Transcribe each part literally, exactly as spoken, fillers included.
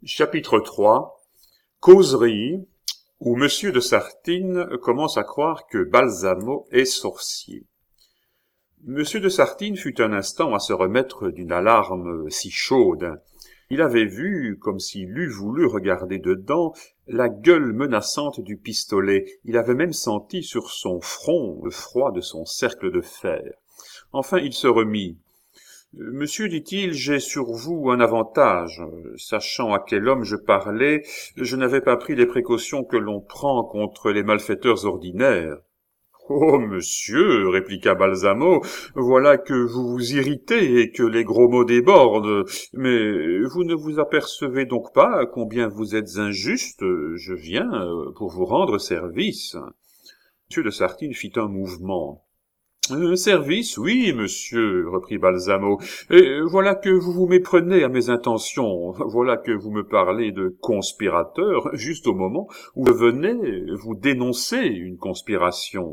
Chapitre trois. Causerie, où Monsieur de Sartine commence à croire que Balsamo est sorcier. Monsieur de Sartine fut un instant à se remettre d'une alarme si chaude. Il avait vu, comme s'il eût voulu regarder dedans, la gueule menaçante du pistolet. Il avait même senti sur son front le froid de son cercle de fer. Enfin, il se remit. « Monsieur, dit-il, j'ai sur vous un avantage. Sachant à quel homme je parlais, je n'avais pas pris les précautions que l'on prend contre les malfaiteurs ordinaires. »« Oh, monsieur, répliqua Balsamo, voilà que vous vous irritez et que les gros mots débordent. Mais vous ne vous apercevez donc pas combien vous êtes injuste. Je viens pour vous rendre service. » Monsieur de Sartine fit un mouvement. Euh, « Service, oui, monsieur, reprit Balsamo, et voilà que vous vous méprenez à mes intentions, voilà que vous me parlez de conspirateur, juste au moment où je venais vous dénoncer une conspiration. »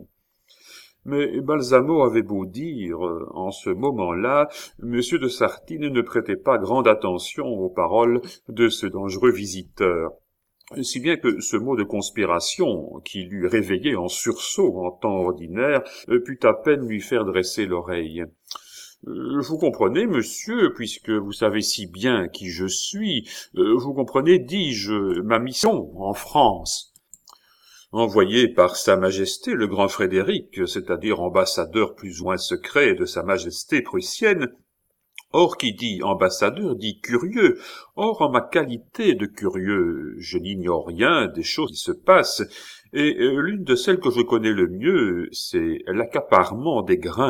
Mais Balsamo avait beau dire, en ce moment-là, monsieur de Sartine ne prêtait pas grande attention aux paroles de ce dangereux visiteur. Si bien que ce mot de conspiration, qui l'eût réveillé en sursaut en temps ordinaire, put à peine lui faire dresser l'oreille. Euh, « Vous comprenez, monsieur, puisque vous savez si bien qui je suis, euh, vous comprenez, dis-je, ma mission en France. Envoyé par Sa Majesté le Grand Frédéric, c'est-à-dire ambassadeur plus ou moins secret de Sa Majesté prussienne. Or, qui dit ambassadeur, dit curieux. Or, en ma qualité de curieux, je n'ignore rien des choses qui se passent, et euh, l'une de celles que je connais le mieux, c'est l'accaparement des grains. »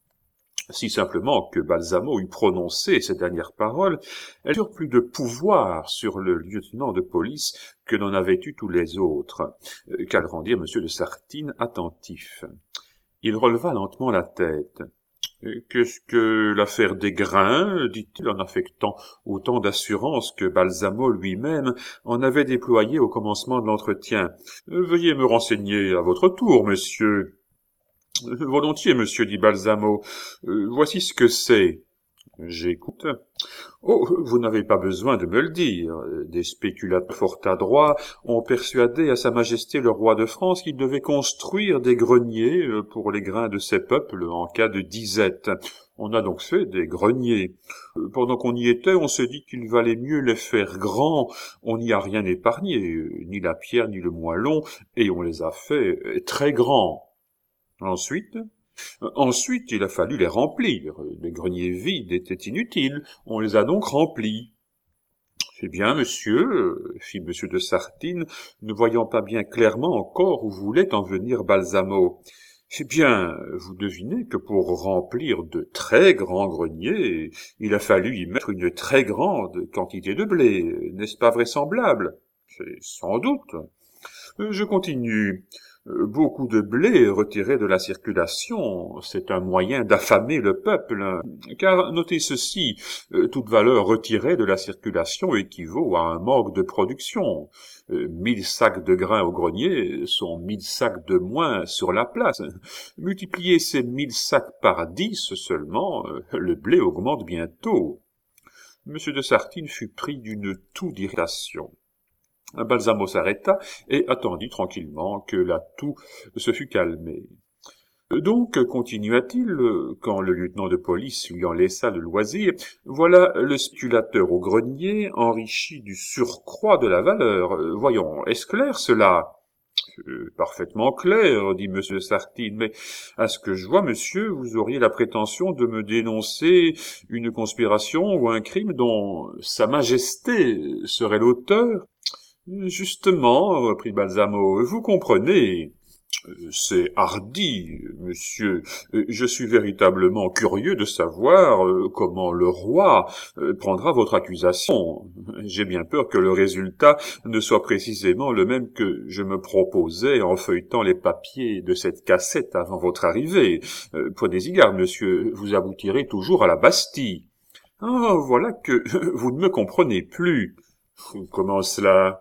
Si simplement que Balsamo eût prononcé ces dernières paroles, elles eurent plus de pouvoir sur le lieutenant de police que n'en avaient eu tous les autres, euh, qu'à le rendirent Monsieur de Sartine attentif. Il releva lentement la tête. « Qu'est-ce que l'affaire des grains ?» dit-il en affectant autant d'assurance que Balsamo lui-même en avait déployé au commencement de l'entretien. « Veuillez me renseigner à votre tour, monsieur. »« Volontiers, monsieur, dit Balsamo. Euh, voici ce que c'est. » « J'écoute. »« Oh, vous n'avez pas besoin de me le dire. Des spéculateurs fort adroits ont persuadé à Sa Majesté le roi de France qu'il devait construire des greniers pour les grains de ses peuples en cas de disette. On a donc fait des greniers. Pendant qu'on y était, on s'est dit qu'il valait mieux les faire grands. On n'y a rien épargné, ni la pierre ni le moellon, et on les a fait très grands. Ensuite... Ensuite, il a fallu les remplir. Les greniers vides étaient inutiles. On les a donc remplis. « Eh bien, monsieur, fit monsieur de Sartine, ne voyant pas bien clairement encore où voulait en venir Balsamo. Eh bien, vous devinez que pour remplir de très grands greniers, il a fallu y mettre une très grande quantité de blé. N'est-ce pas vraisemblable? C'est sans doute. Je continue. Beaucoup de blé retiré de la circulation, c'est un moyen d'affamer le peuple, car notez ceci, toute valeur retirée de la circulation équivaut à un manque de production. Mille sacs de grains au grenier sont mille sacs de moins sur la place. Multipliez ces mille sacs par dix seulement, le blé augmente bientôt. Monsieur de Sartine fut pris d'une toux d'irritation. Balsamo s'arrêta et attendit tranquillement que la toux se fût calmée. Donc, continua-t-il, quand le lieutenant de police lui en laissa le loisir, voilà le spéculateur au grenier enrichi du surcroît de la valeur. Voyons, est-ce clair cela? Euh, parfaitement clair, dit monsieur Sartine, mais à ce que je vois, monsieur, vous auriez la prétention de me dénoncer une conspiration ou un crime dont Sa Majesté serait l'auteur. Justement, reprit Balsamo, vous comprenez. C'est hardi, monsieur. Je suis véritablement curieux de savoir comment le roi prendra votre accusation. J'ai bien peur que le résultat ne soit précisément le même que je me proposais en feuilletant les papiers de cette cassette avant votre arrivée. Prenez-y garde, monsieur, vous aboutirez toujours à la Bastille. Ah, voilà que vous ne me comprenez plus. Comment cela?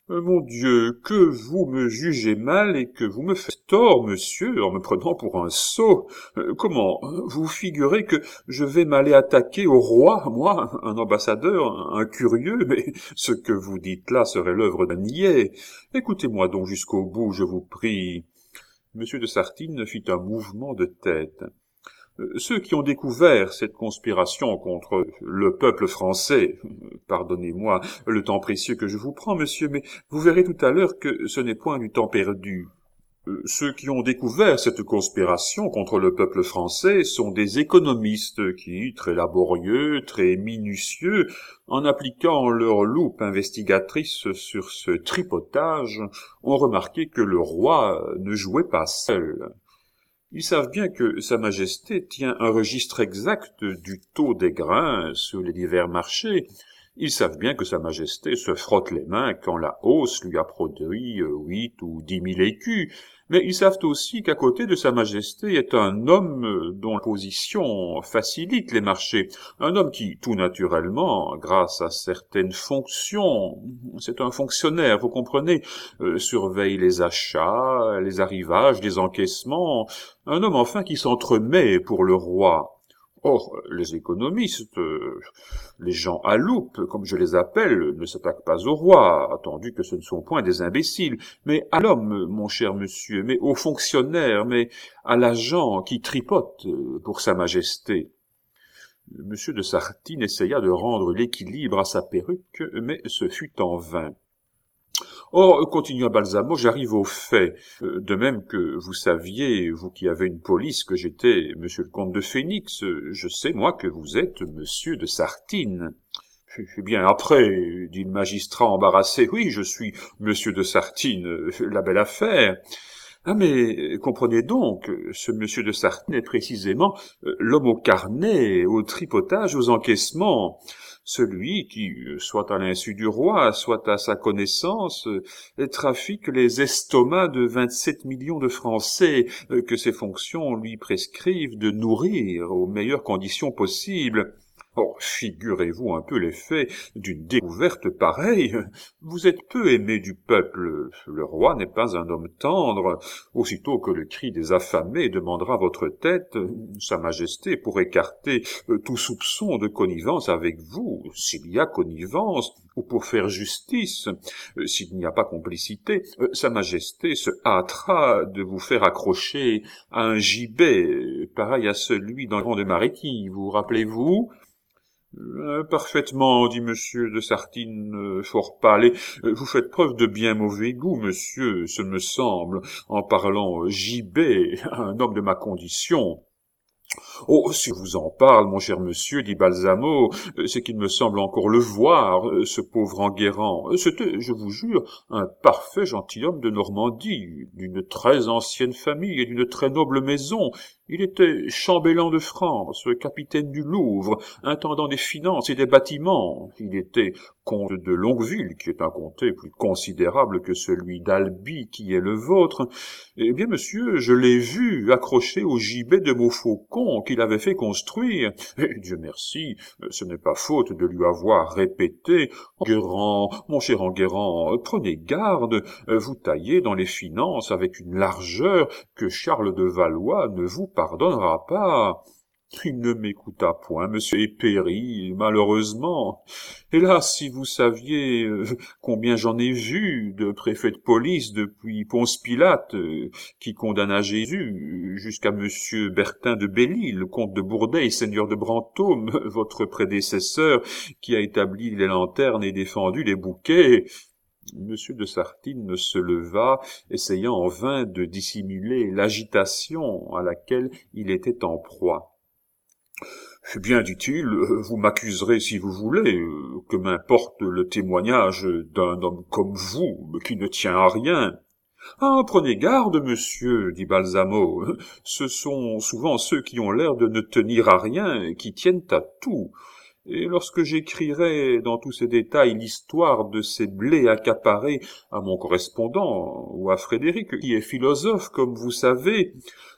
Euh, Mon Dieu, que vous me jugez mal et que vous me faites tort, monsieur, en me prenant pour un sot. Euh, comment vous figurez que je vais m'aller attaquer au roi, moi, un ambassadeur, un, un curieux, mais ce que vous dites là serait l'œuvre d'un niais. Écoutez-moi donc jusqu'au bout, je vous prie. Monsieur de Sartine fit un mouvement de tête. Ceux qui ont découvert cette conspiration contre le peuple français, pardonnez-moi le temps précieux que je vous prends, monsieur, mais vous verrez tout à l'heure que ce n'est point du temps perdu. Ceux qui ont découvert cette conspiration contre le peuple français sont des économistes qui, très laborieux, très minutieux, en appliquant leur loupe investigatrice sur ce tripotage, ont remarqué que le roi ne jouait pas seul. Ils savent bien que Sa Majesté tient un registre exact du taux des grains sur les divers marchés. Ils savent bien que Sa Majesté se frotte les mains quand la hausse lui a produit huit ou dix mille écus. Mais ils savent aussi qu'à côté de Sa Majesté est un homme dont la position facilite les marchés. Un homme qui, tout naturellement, grâce à certaines fonctions, c'est un fonctionnaire, vous comprenez, euh, surveille les achats, les arrivages, les encaissements, un homme enfin qui s'entremet pour le roi. Or, les économistes, euh, les gens à loupe, comme je les appelle, ne s'attaquent pas au roi, attendu que ce ne sont point des imbéciles, mais à l'homme, mon cher monsieur, mais aux fonctionnaires, mais à l'agent qui tripote pour Sa Majesté. Monsieur de Sartine essaya de rendre l'équilibre à sa perruque, mais ce fut en vain. Or, continua Balsamo, j'arrive au fait. De même que vous saviez, vous qui avez une police, que j'étais monsieur le comte de Phénix, je sais, moi, que vous êtes monsieur de Sartine. Eh bien, après, dit le magistrat embarrassé, oui, je suis monsieur de Sartine, la belle affaire. Ah, mais comprenez donc, ce monsieur de Sartine est précisément l'homme au carnet, au tripotage, aux encaissements. Celui qui, soit à l'insu du roi, soit à sa connaissance, trafique les estomacs de vingt-sept millions de Français que ses fonctions lui prescrivent de nourrir aux meilleures conditions possibles. Oh, figurez-vous un peu l'effet d'une découverte pareille. Vous êtes peu aimé du peuple. Le roi n'est pas un homme tendre. Aussitôt que le cri des affamés demandera votre tête, Sa Majesté, pour écarter tout soupçon de connivence avec vous, s'il y a connivence, ou pour faire justice, s'il n'y a pas complicité, Sa Majesté se hâtera de vous faire accrocher à un gibet, pareil à celui d'un grand de Mariquille, vous rappelez-vous? Euh, parfaitement, dit monsieur de Sartine, euh, fort pâle, et euh, vous faites preuve de bien mauvais goût, monsieur, ce me semble, en parlant euh, gibet à un homme de ma condition. Oh, si je vous en parle, mon cher monsieur, dit Balsamo, c'est qu'il me semble encore le voir, ce pauvre Enguerrand. C'était, je vous jure, un parfait gentilhomme de Normandie, d'une très ancienne famille et d'une très noble maison. Il était chambellan de France, capitaine du Louvre, intendant des finances et des bâtiments. Il était comte de Longueville, qui est un comté plus considérable que celui d'Albi, qui est le vôtre. Eh bien, monsieur, je l'ai vu accroché au gibet de Montfaucon qu'il avait fait construire. Et Dieu merci, ce n'est pas faute de lui avoir répété « Enguerrand, mon cher Enguerrand, prenez garde, vous taillez dans les finances avec une largeur que Charles de Valois ne vous pardonnera pas. » Il ne m'écouta point, monsieur, et périt, malheureusement. Hélas, si vous saviez euh, combien j'en ai vu de préfets de police depuis Ponce Pilate, euh, qui condamna Jésus, jusqu'à monsieur Bertin de Belle-Île, comte de Bourdeille, seigneur de Brantôme, votre prédécesseur, qui a établi les lanternes et défendu les bouquets. Monsieur de Sartine se leva, essayant en vain de dissimuler l'agitation à laquelle il était en proie. « Eh bien, dit-il, vous m'accuserez si vous voulez, que m'importe le témoignage d'un homme comme vous, qui ne tient à rien. »« Ah, prenez garde, monsieur, dit Balsamo, ce sont souvent ceux qui ont l'air de ne tenir à rien, qui tiennent à tout. » Et lorsque j'écrirai dans tous ces détails l'histoire de ces blés accaparés à mon correspondant ou à Frédéric, qui est philosophe, comme vous savez,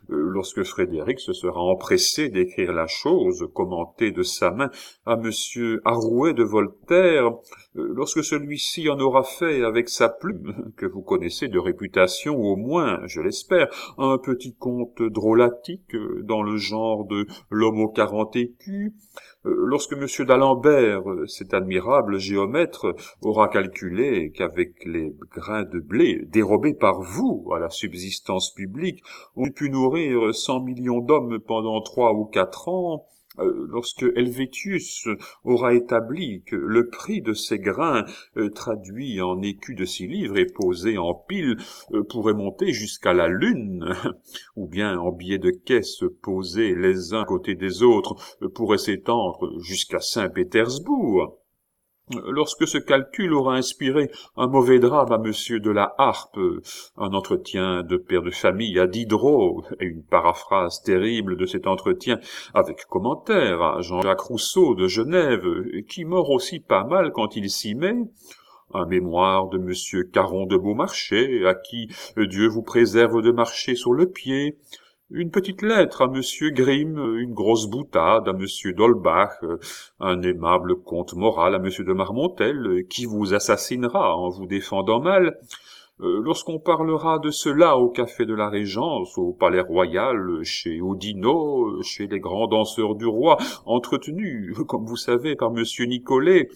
lorsque Frédéric se sera empressé d'écrire la chose, commentée de sa main à Monsieur Arouet de Voltaire, lorsque celui-ci en aura fait avec sa plume, que vous connaissez de réputation au moins, je l'espère, un petit conte drôlatique dans le genre de l'homme aux quarante écus, lorsque Monsieur d'Alembert, cet admirable géomètre, aura calculé qu'avec les grains de blé dérobés par vous à la subsistance publique, on eût pu nourrir cent millions d'hommes pendant trois ou quatre ans, euh, lorsque Helvétius aura établi que le prix de ces grains, euh, traduit en écus de six livres et posé en piles, euh, pourrait monter jusqu'à la lune, ou bien en billets de caisse posés les uns à côté des autres, euh, pourrait s'étendre jusqu'à Saint-Pétersbourg. Lorsque ce calcul aura inspiré un mauvais drame à Monsieur de la Harpe, un entretien de père de famille à Diderot, et une paraphrase terrible de cet entretien avec commentaire à Jean-Jacques Rousseau de Genève, qui mord aussi pas mal quand il s'y met, un mémoire de Monsieur Caron de Beaumarchais, à qui Dieu vous préserve de marcher sur le pied, une petite lettre à Monsieur Grimm, une grosse boutade à Monsieur d'Holbach, un aimable conte moral à Monsieur de Marmontel, qui vous assassinera en vous défendant mal. Lorsqu'on parlera de cela au Café de la Régence, au Palais Royal, chez Oudinot, chez les grands danseurs du roi, entretenus, comme vous savez, par Monsieur Nicolet,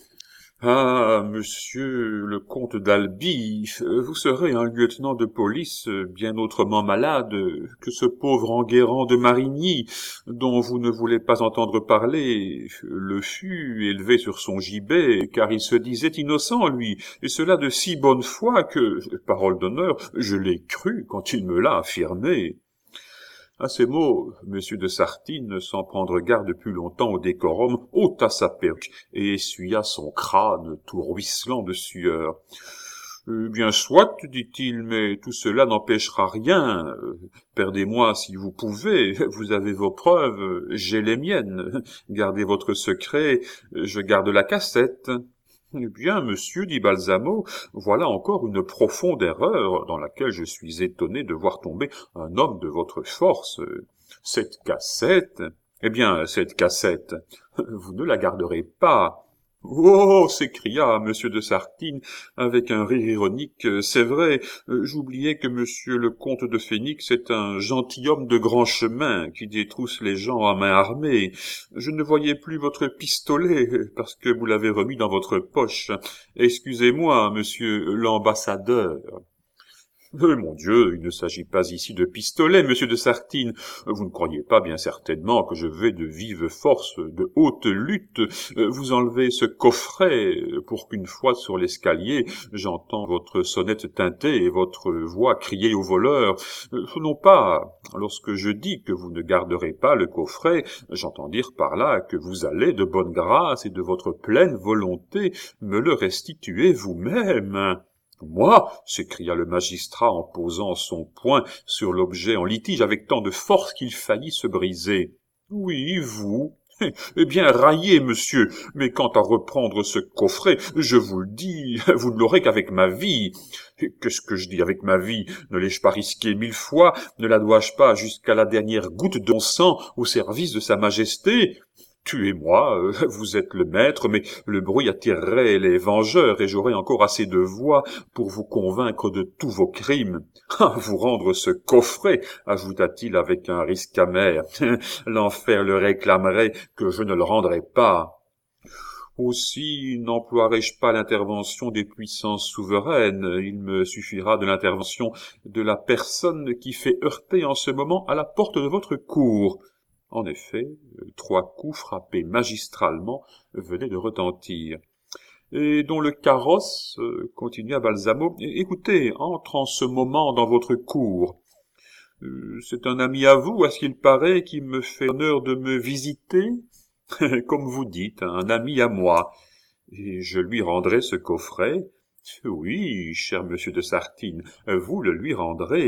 ah, monsieur le comte d'Albi, vous serez un lieutenant de police bien autrement malade que ce pauvre Enguerrand de Marigny, dont vous ne voulez pas entendre parler, le fut élevé sur son gibet, car il se disait innocent, lui, et cela de si bonne foi que, parole d'honneur, je l'ai cru quand il me l'a affirmé. À ces mots, Monsieur de Sartine, sans prendre garde plus longtemps au décorum, ôta sa perruque et essuya son crâne tout ruisselant de sueur. Euh, « Bien soit, dit-il, mais tout cela n'empêchera rien. Euh, perdez-moi si vous pouvez, vous avez vos preuves, j'ai les miennes. Gardez votre secret, je garde la cassette. » « Eh bien, monsieur, dit Balsamo, voilà encore une profonde erreur dans laquelle je suis étonné de voir tomber un homme de votre force. Cette cassette, eh bien, cette cassette, vous ne la garderez pas. » « Oh !» s'écria Monsieur de Sartine avec un rire ironique. « C'est vrai, j'oubliais que Monsieur le comte de Phénix est un gentilhomme de grand chemin qui détrousse les gens à main armée. Je ne voyais plus votre pistolet parce que vous l'avez remis dans votre poche. Excusez-moi, Monsieur l'ambassadeur. » Euh, mon Dieu, il ne s'agit pas ici de pistolet, monsieur de Sartine. Vous ne croyez pas bien certainement que je vais de vive force, de haute lutte, vous enlever ce coffret pour qu'une fois sur l'escalier, j'entends votre sonnette tinter et votre voix crier au voleur. Non pas, lorsque je dis que vous ne garderez pas le coffret, j'entends dire par là que vous allez de bonne grâce et de votre pleine volonté me le restituer vous-même. « Moi » s'écria le magistrat en posant son poing sur l'objet en litige avec tant de force qu'il faillit se briser. « Oui, vous. Eh bien, raillez, monsieur, mais quant à reprendre ce coffret, je vous le dis, vous ne l'aurez qu'avec ma vie. Qu'est-ce que je dis avec ma vie? Ne l'ai-je pas risqué mille fois? Ne la dois-je pas jusqu'à la dernière goutte de mon sang au service de sa majesté ? Tuez-moi, euh, vous êtes le maître, mais le bruit attirerait les vengeurs et j'aurai encore assez de voix pour vous convaincre de tous vos crimes. Ah, vous rendre ce coffret, ajouta-t-il avec un risque amer. L'enfer le réclamerait que je ne le rendrai pas. Aussi n'emploierai-je pas l'intervention des puissances souveraines, il me suffira de l'intervention de la personne qui fait heurter en ce moment à la porte de votre cour. En effet, trois coups frappés magistralement venaient de retentir. « Et dont le carrosse, euh, continua Balsamo, écoutez, entre en ce moment dans votre cour. Euh, c'est un ami à vous, à ce qu'il paraît, qui me fait l'honneur de me visiter. Comme vous dites, un ami à moi. Et je lui rendrai ce coffret. Oui, cher monsieur de Sartine, vous le lui rendrez. »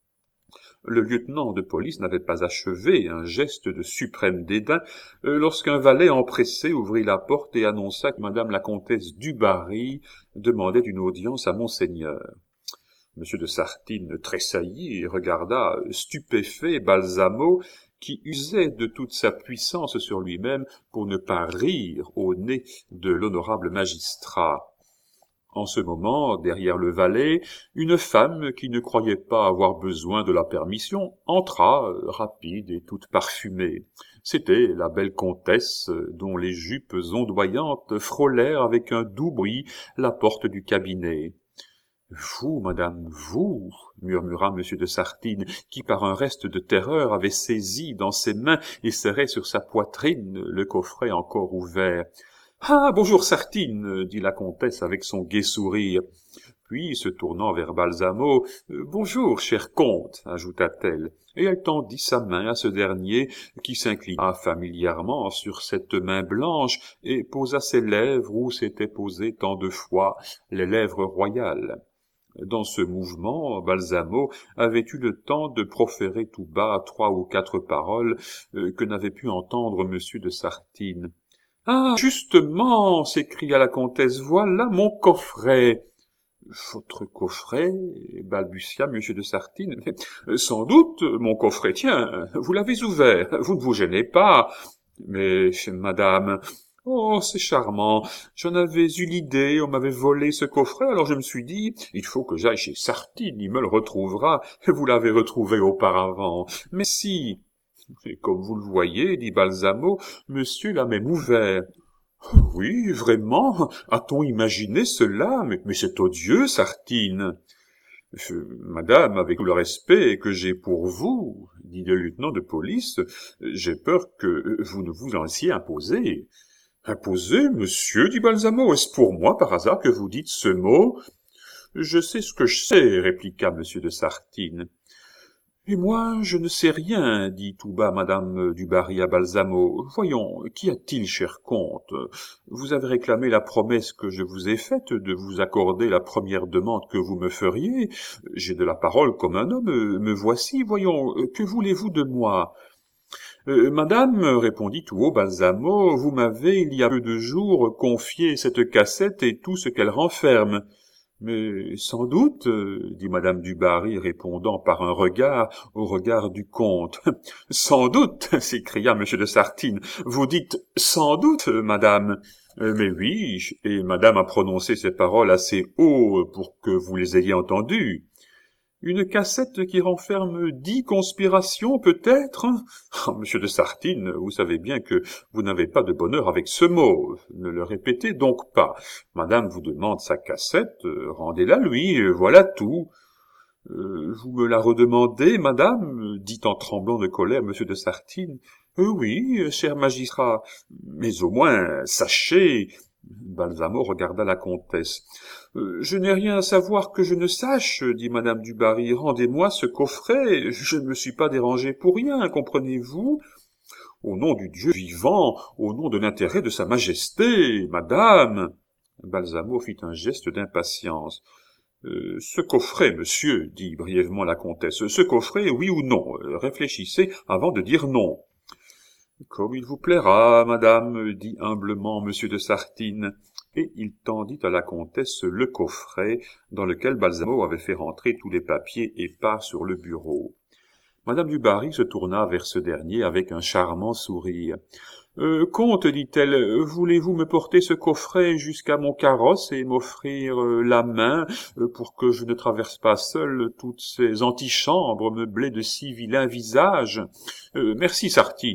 Le lieutenant de police n'avait pas achevé un geste de suprême dédain euh, lorsqu'un valet empressé ouvrit la porte et annonça que madame la comtesse du Barry demandait une audience à monseigneur. Monsieur de Sartine tressaillit et regarda stupéfait Balsamo, qui usait de toute sa puissance sur lui-même pour ne pas rire au nez de l'honorable magistrat. En ce moment, derrière le valet, une femme qui ne croyait pas avoir besoin de la permission entra, rapide et toute parfumée. C'était la belle comtesse, dont les jupes ondoyantes frôlèrent avec un doux bruit la porte du cabinet. « Vous, madame, vous !» murmura monsieur de Sartine, qui par un reste de terreur avait saisi dans ses mains et serrait sur sa poitrine le coffret encore ouvert. « Ah, bonjour Sartine !» dit la comtesse avec son gai sourire. Puis, se tournant vers Balsamo, « Bonjour, cher comte !» ajouta-t-elle, et elle tendit sa main à ce dernier, qui s'inclina familièrement sur cette main blanche et posa ses lèvres où s'étaient posées tant de fois les lèvres royales. Dans ce mouvement, Balsamo avait eu le temps de proférer tout bas trois ou quatre paroles euh, que n'avait pu entendre monsieur de Sartine. « Ah, justement !» s'écria la comtesse, « voilà mon coffret !»« Votre coffret ?» balbutia monsieur de Sartine. « Sans doute, mon coffret, tiens, vous l'avez ouvert, vous ne vous gênez pas. »« Mais, madame... » « Oh, c'est charmant. J'en avais eu l'idée, on m'avait volé ce coffret, alors je me suis dit, il faut que j'aille chez Sartine, il me le retrouvera. Vous l'avez retrouvé auparavant. Mais si... » Et comme vous le voyez, dit Balsamo, monsieur l'a même ouvert. « Oui, vraiment, a-t-on imaginé cela? Mais, mais c'est odieux, Sartine. »« Madame, avec tout le respect que j'ai pour vous, dit le lieutenant de police, j'ai peur que vous ne vous lanciez imposer. » « Imposer, monsieur, dit Balsamo, est-ce pour moi, par hasard, que vous dites ce mot? »« Je sais ce que je sais, répliqua monsieur de Sartine. »« Et moi, je ne sais rien, dit tout bas madame du Barry à Balsamo. Voyons, qu'y a-t-il, cher comte? Vous avez réclamé la promesse que je vous ai faite de vous accorder la première demande que vous me feriez. J'ai de la parole comme un homme, me voici, voyons, que voulez-vous de moi? » Euh, « Madame, répondit tout haut Balsamo, vous m'avez, il y a peu de jours, confié cette cassette et tout ce qu'elle renferme. »« Mais sans doute, dit madame du Barry, répondant par un regard au regard du comte. »« Sans doute, s'écria monsieur de Sartine, vous dites sans doute, madame. »« Mais oui, et madame a prononcé ces paroles assez haut pour que vous les ayez entendues. » « Une cassette qui renferme dix conspirations, peut-être? Oh, monsieur de Sartine, vous savez bien que vous n'avez pas de bonheur avec ce mot. Ne le répétez donc pas. Madame vous demande sa cassette, rendez-la lui, voilà tout. Euh, vous me la redemandez, madame? Dit en tremblant de colère monsieur de Sartine. Euh, oui, cher magistrat, mais au moins, sachez... Balsamo regarda la comtesse. Euh, « Je n'ai rien à savoir que je ne sache, dit madame du Barry. Rendez-moi ce coffret, je ne me suis pas dérangé pour rien, comprenez-vous? Au nom du Dieu vivant, au nom de l'intérêt de sa majesté, madame !» Balsamo fit un geste d'impatience. Euh, « Ce coffret, monsieur, dit brièvement la comtesse, ce coffret, oui ou non? Réfléchissez avant de dire non. » « Comme il vous plaira, madame, dit humblement monsieur de Sartine, et il tendit à la comtesse le coffret dans lequel Balsamo avait fait rentrer tous les papiers épars sur le bureau. Madame du Barry se tourna vers ce dernier avec un charmant sourire. Euh, « Comte, dit-elle, voulez-vous me porter ce coffret jusqu'à mon carrosse et m'offrir euh, la main euh, pour que je ne traverse pas seul toutes ces antichambres meublées de si vilains visages? Euh, merci, Sartine. »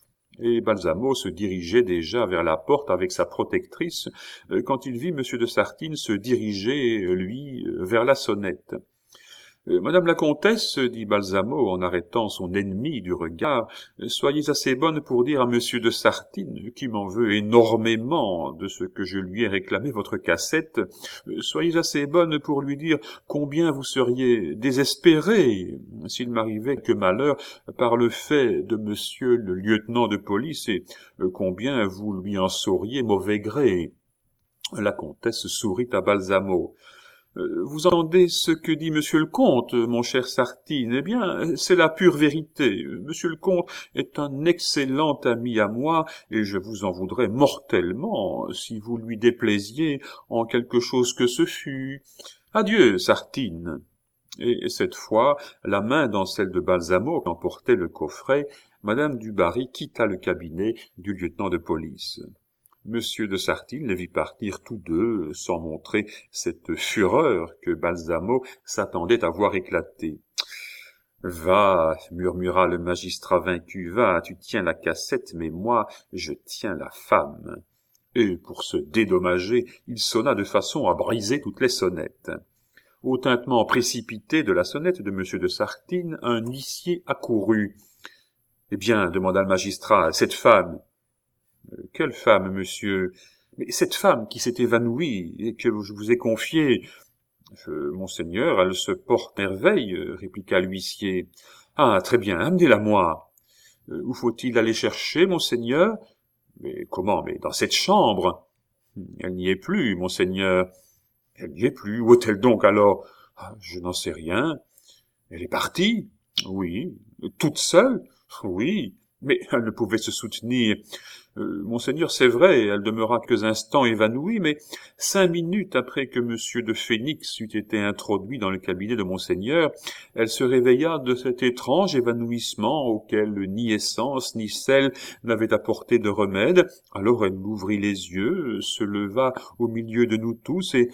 Et Balsamo se dirigeait déjà vers la porte avec sa protectrice, euh, quand il vit monsieur de Sartine se diriger, lui, vers la sonnette. Euh, « Madame la comtesse, dit Balsamo en arrêtant son ennemi du regard, soyez assez bonne pour dire à monsieur de Sartine, qui m'en veut énormément de ce que je lui ai réclamé votre cassette, euh, soyez assez bonne pour lui dire combien vous seriez désespéré s'il m'arrivait que malheur par le fait de monsieur le lieutenant de police et euh, combien vous lui en sauriez mauvais gré. » La comtesse sourit à Balsamo. « Vous entendez ce que dit monsieur le comte, mon cher Sartine? Eh bien, c'est la pure vérité. Monsieur le comte est un excellent ami à moi, et je vous en voudrais mortellement si vous lui déplaisiez en quelque chose que ce fût. Adieu, Sartine. Et cette fois, la main dans celle de Balsamo qui emportait le coffret, madame du Barry quitta le cabinet du lieutenant de police. Monsieur de Sartine les vit partir tous deux, sans montrer cette fureur que Balsamo s'attendait à voir éclater. « Va, murmura le magistrat vaincu, va, tu tiens la cassette, mais moi, je tiens la femme. » Et pour se dédommager, il sonna de façon à briser toutes les sonnettes. Au tintement précipité de la sonnette de monsieur de Sartine, un huissier accourut. « Eh bien, demanda le magistrat, cette femme. Euh, »« Quelle femme, monsieur ? » ?»« Mais cette femme qui s'est évanouie et que je vous ai confiée. »« Euh, monseigneur, elle se porte merveille, euh, répliqua l'huissier. »« Ah, très bien, amenez-la moi. Euh, où faut-il aller chercher, monseigneur ? » ?»« Mais comment ? Mais dans cette chambre. »« Elle n'y est plus, monseigneur. »« Elle n'y est plus. Où est-elle donc alors ? » ?»« Ah, je n'en sais rien. »« Elle est partie. »« Oui. »« Toute seule. »« Oui. » Mais elle ne pouvait se soutenir. Euh, monseigneur, c'est vrai, elle demeura quelques instants évanouie, mais cinq minutes après que monsieur de Phénix eût été introduit dans le cabinet de monseigneur, elle se réveilla de cet étrange évanouissement auquel ni essence ni sel n'avaient apporté de remède. Alors elle ouvrit les yeux, se leva au milieu de nous tous et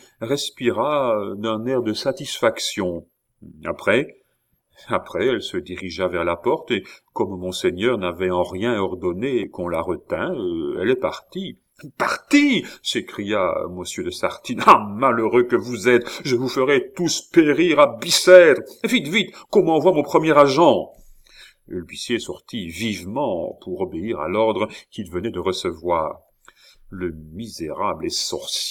respira d'un air de satisfaction. Après, Après, elle se dirigea vers la porte, et comme monseigneur n'avait en rien ordonné qu'on la retint, euh, elle est partie. « Partie !» s'écria monsieur de Sartine. « Ah, malheureux que vous êtes, je vous ferai tous périr à Bicêtre. Vite, vite, qu'on m'envoie mon premier agent. » L'huissier sortit vivement pour obéir à l'ordre qu'il venait de recevoir. « Le misérable est sorcier, »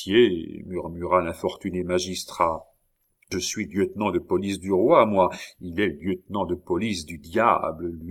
murmura l'infortuné magistrat. « Je suis lieutenant de police du roi, moi. Il est lieutenant de police du diable, lui. »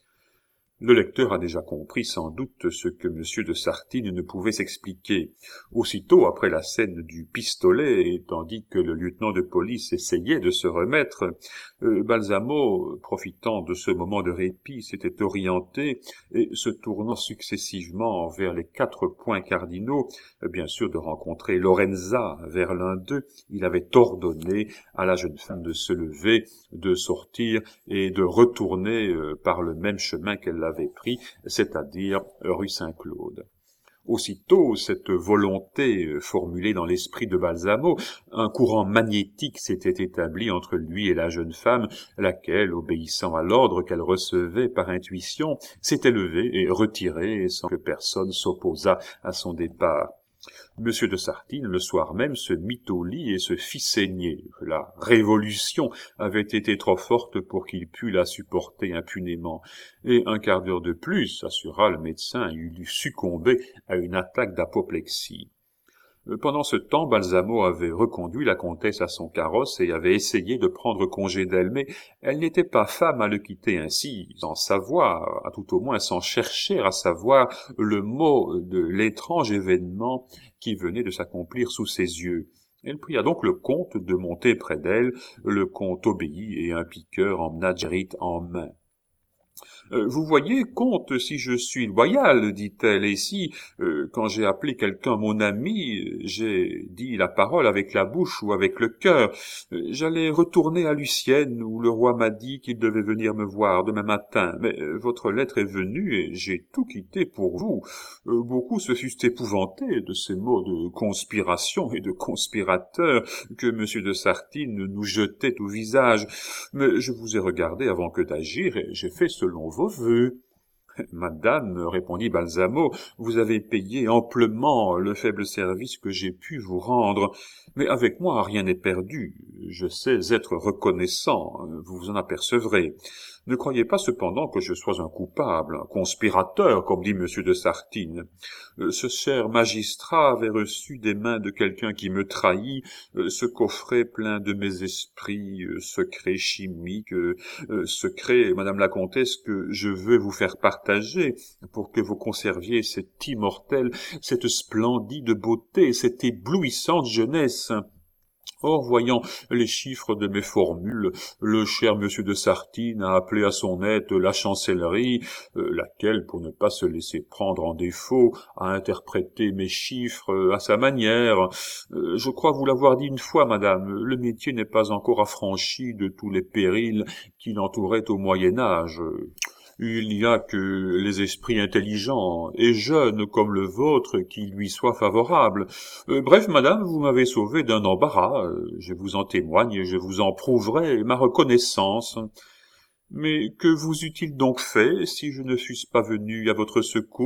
Le lecteur a déjà compris sans doute ce que monsieur de Sartine ne pouvait s'expliquer. Aussitôt après la scène du pistolet, et tandis que le lieutenant de police essayait de se remettre, euh, Balsamo, profitant de ce moment de répit, s'était orienté, et se tournant successivement vers les quatre points cardinaux, bien sûr de rencontrer Lorenza vers l'un d'eux, il avait ordonné à la jeune femme de se lever, de sortir et de retourner euh, par le même chemin qu'elle l'avait pris, c'est-à-dire rue Saint-Claude. Aussitôt, cette volonté formulée dans l'esprit de Balsamo, un courant magnétique s'était établi entre lui et la jeune femme, laquelle, obéissant à l'ordre qu'elle recevait par intuition, s'était levée et retirée sans que personne s'opposât à son départ. Monsieur de Sartine, le soir même, se mit au lit et se fit saigner. La révolution avait été trop forte pour qu'il pût la supporter impunément, et un quart d'heure de plus, assura le médecin, il eût succombé à une attaque d'apoplexie. Pendant ce temps, Balsamo avait reconduit la comtesse à son carrosse et avait essayé de prendre congé d'elle, mais elle n'était pas femme à le quitter ainsi, sans savoir, à tout au moins sans chercher à savoir le mot de l'étrange événement qui venait de s'accomplir sous ses yeux. Elle pria donc le comte de monter près d'elle. Le comte obéit et un piqueur emmena Jerrit en main. Euh, « Vous voyez, comte, si je suis loyal, dit-elle, et si, euh, quand j'ai appelé quelqu'un mon ami, j'ai dit la parole avec la bouche ou avec le cœur. Euh, J'allais retourner à Lucienne, où le roi m'a dit qu'il devait venir me voir demain matin, mais euh, votre lettre est venue et j'ai tout quitté pour vous. Euh, beaucoup se fussent épouvantés de ces mots de conspiration et de conspirateur que monsieur de Sartine nous jetait au visage, mais je vous ai regardé avant que d'agir et j'ai fait selon vos vœux. »« Madame, répondit Balsamo, vous avez payé amplement le faible service que j'ai pu vous rendre, mais avec moi rien n'est perdu. Je sais être reconnaissant, vous vous en apercevrez. Ne croyez pas cependant que je sois un coupable, un conspirateur, comme dit monsieur de Sartine. Ce cher magistrat avait reçu des mains de quelqu'un qui me trahit ce coffret plein de mes esprits, secrets chimiques, secrets, madame la comtesse, que je veux vous faire partager pour que vous conserviez cette immortelle, cette splendide beauté, cette éblouissante jeunesse. Or, voyant les chiffres de mes formules, le cher monsieur de Sartine a appelé à son aide la chancellerie, euh, laquelle, pour ne pas se laisser prendre en défaut, a interprété mes chiffres à sa manière. Euh, je crois vous l'avoir dit une fois, madame, le métier n'est pas encore affranchi de tous les périls qui l'entouraient au Moyen-Âge. Il n'y a que les esprits intelligents et jeunes comme le vôtre qui lui soient favorables. Euh, bref, madame, vous m'avez sauvé d'un embarras, euh, je vous en témoigne et je vous en prouverai ma reconnaissance. Mais que vous eût-il donc fait si je ne fusse pas venu à votre secours ?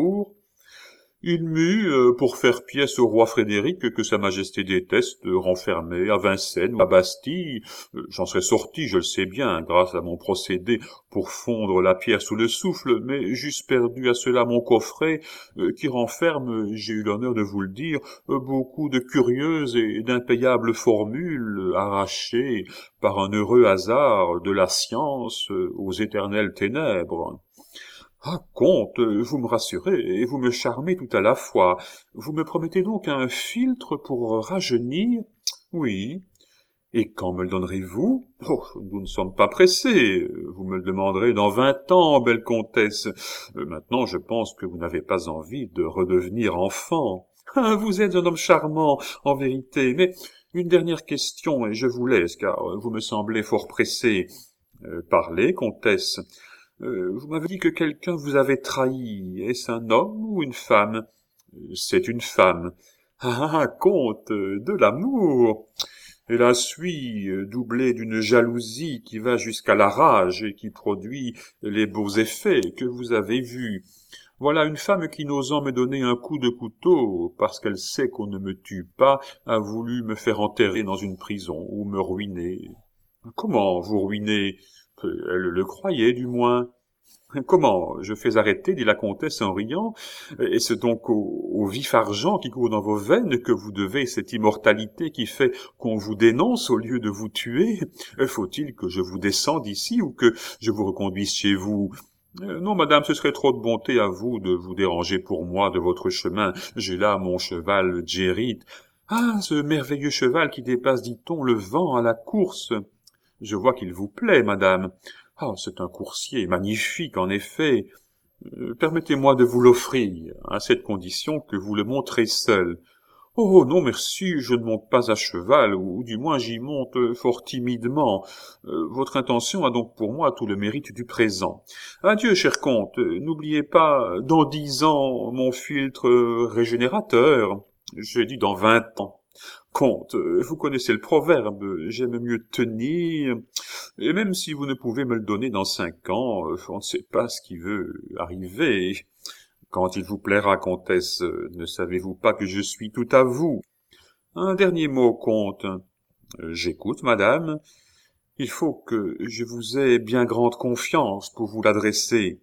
Il m'eut, euh, pour faire pièce au roi Frédéric que sa majesté déteste, renfermé à Vincennes ou à Bastille. Euh, J'en serais sorti, je le sais bien, grâce à mon procédé pour fondre la pierre sous le souffle, mais j'eusse perdu à cela mon coffret, euh, qui renferme, j'ai eu l'honneur de vous le dire, euh, beaucoup de curieuses et d'impayables formules arrachées par un heureux hasard de la science euh, aux éternelles ténèbres. Ah, comte, vous me rassurez et vous me charmez tout à la fois. Vous me promettez donc un philtre pour rajeunir ? Oui. Et quand me le donnerez-vous ? Oh, nous ne sommes pas pressés. Vous me le demanderez dans vingt ans, belle comtesse. Euh, Maintenant, je pense que vous n'avez pas envie de redevenir enfant. Ah, vous êtes un homme charmant, en vérité. Mais une dernière question, et je vous laisse, car vous me semblez fort pressé. Euh, parlez, comtesse. Euh, vous m'avez dit que quelqu'un vous avait trahi. Est-ce un homme ou une femme ? C'est une femme. Ah, comte, de l'amour. Et la suit, doublée d'une jalousie qui va jusqu'à la rage et qui produit les beaux effets que vous avez vus. Voilà une femme qui, n'osant me donner un coup de couteau, parce qu'elle sait qu'on ne me tue pas, a voulu me faire enterrer dans une prison ou me ruiner. Comment vous ruiner ? Elle le croyait, du moins. Comment je fais arrêter, dit la comtesse en riant, et c'est donc au, au vif argent qui court dans vos veines que vous devez cette immortalité qui fait qu'on vous dénonce au lieu de vous tuer. Faut-il que je vous descende d'ici ou que je vous reconduise chez vous ? Euh, non, madame, ce serait trop de bonté à vous de vous déranger pour moi de votre chemin. J'ai là mon cheval Djérite. Ah, ce merveilleux cheval qui dépasse, dit-on, le vent à la course. Je vois qu'il vous plaît, madame. Ah, c'est un coursier magnifique, en effet. Euh, permettez-moi de vous l'offrir, à cette condition que vous le montrez seul. Oh, non, merci, je ne monte pas à cheval, ou, ou du moins j'y monte fort timidement. Euh, votre intention a donc pour moi tout le mérite du présent. Adieu, cher comte, n'oubliez pas, dans dix ans, mon philtre régénérateur. J'ai dit dans vingt ans. Comte, vous connaissez le proverbe, j'aime mieux tenir, et même si vous ne pouvez me le donner dans cinq ans, on ne sait pas ce qui veut arriver. Quand il vous plaira, comtesse, ne savez-vous pas que je suis tout à vous? Un dernier mot, comte. J'écoute, madame. Il faut que je vous aie bien grande confiance pour vous l'adresser.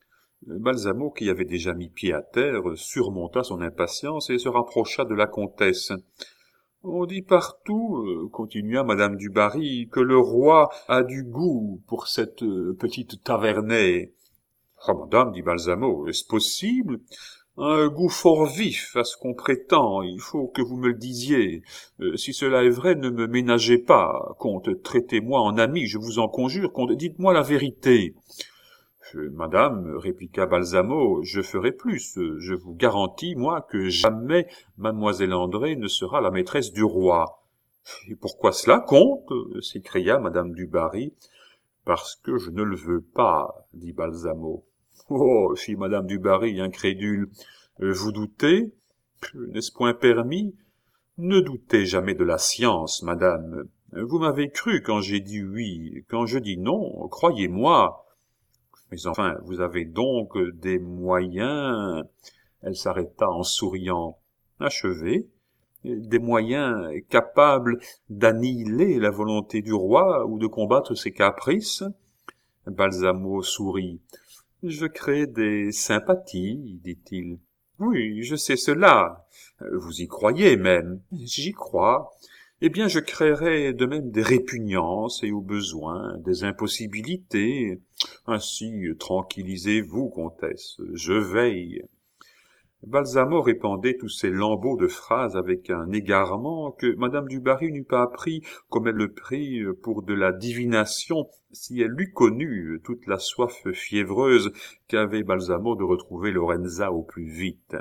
Balsamo, qui avait déjà mis pied à terre, surmonta son impatience et se rapprocha de la comtesse. On dit partout, euh, continua madame du Barry, que le roi a du goût pour cette euh, petite tavernée. Ah, madame, dit Balsamo, est-ce possible? Un goût fort vif, à ce qu'on prétend, il faut que vous me le disiez. Euh, si cela est vrai, ne me ménagez pas, comte, traitez-moi en ami, je vous en conjure, comte, dites-moi la vérité. Madame, répliqua Balsamo, je ferai plus. Je vous garantis, moi, que jamais mademoiselle André ne sera la maîtresse du roi. Et pourquoi cela, comte? S'écria madame du Barry. Parce que je ne le veux pas, dit Balsamo. Oh, fit madame du Barry, incrédule. Vous doutez? N'est-ce point permis? Ne doutez jamais de la science, madame. Vous m'avez cru quand j'ai dit oui. Quand je dis non, croyez-moi. Mais enfin, vous avez donc des moyens... Elle s'arrêta en souriant. Achevez. Des moyens capables d'annihiler la volonté du roi ou de combattre ses caprices? Balsamo sourit. Je crée des sympathies, dit-il. Oui, je sais cela. Vous y croyez même. J'y crois. Eh bien, je créerai de même des répugnances et au besoin des impossibilités. Ainsi, tranquillisez-vous, comtesse, je veille. Balsamo répandait tous ces lambeaux de phrases avec un égarement que madame du Barry n'eût pas pris comme elle le prit pour de la divination si elle eût connu toute la soif fiévreuse qu'avait Balsamo de retrouver Lorenza au plus vite.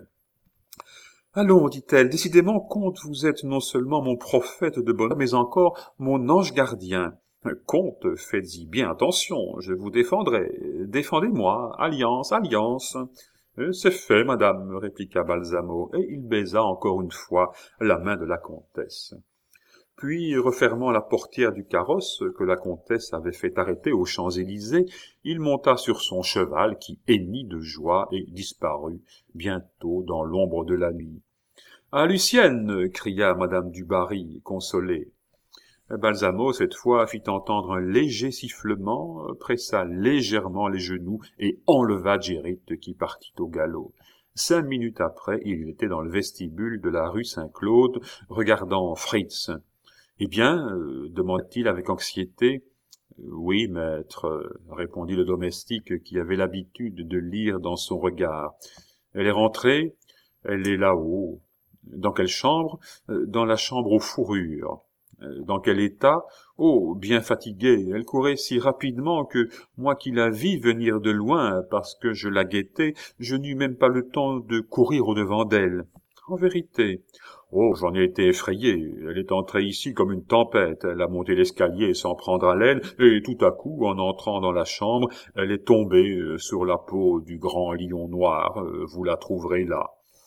« Allons, dit-elle, décidément, comte, vous êtes non seulement mon prophète de bonheur, mais encore mon ange gardien. Comte, faites-y bien attention, je vous défendrai. Défendez-moi, alliance, alliance. » « C'est fait, madame, répliqua Balsamo, et il baisa encore une fois la main de la comtesse. Puis, refermant la portière du carrosse que la comtesse avait fait arrêter aux Champs-Élysées, il monta sur son cheval qui hennit de joie et disparut bientôt dans l'ombre de la nuit. « Ah, Lucienne !» cria madame du Barry, consolée. Balsamo, cette fois, fit entendre un léger sifflement, pressa légèrement les genoux et enleva Jérite qui partit au galop. Cinq minutes après, il était dans le vestibule de la rue Saint-Claude, regardant Fritz. « Eh bien, euh, demanda-t-il avec anxiété. « Oui, maître, répondit le domestique qui avait l'habitude de lire dans son regard. « Elle est rentrée, elle est là-haut. »« Dans quelle chambre ? » ?»« Dans la chambre aux fourrures. » Dans quel état ? Oh, bien fatiguée. Elle courait si rapidement que, moi qui la vis venir de loin parce que je la guettais, je n'eus même pas le temps de courir au-devant d'elle. En vérité. Oh, j'en ai été effrayé. Elle est entrée ici comme une tempête. Elle a monté l'escalier sans prendre haleine, et tout à coup, en entrant dans la chambre, elle est tombée sur la peau du grand lion noir. Vous la trouverez là.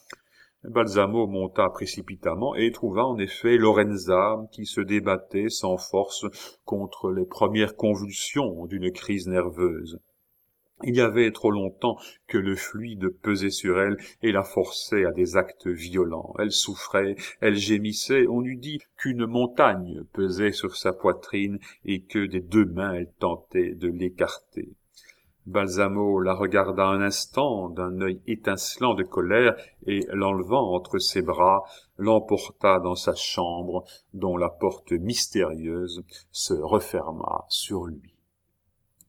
Balsamo monta précipitamment et trouva en effet Lorenza qui se débattait sans force contre les premières convulsions d'une crise nerveuse. Il y avait trop longtemps que le fluide pesait sur elle et la forçait à des actes violents. Elle souffrait, elle gémissait, on eût dit qu'une montagne pesait sur sa poitrine et que des deux mains elle tentait de l'écarter. Balsamo la regarda un instant d'un œil étincelant de colère et, l'enlevant entre ses bras, l'emporta dans sa chambre dont la porte mystérieuse se referma sur lui.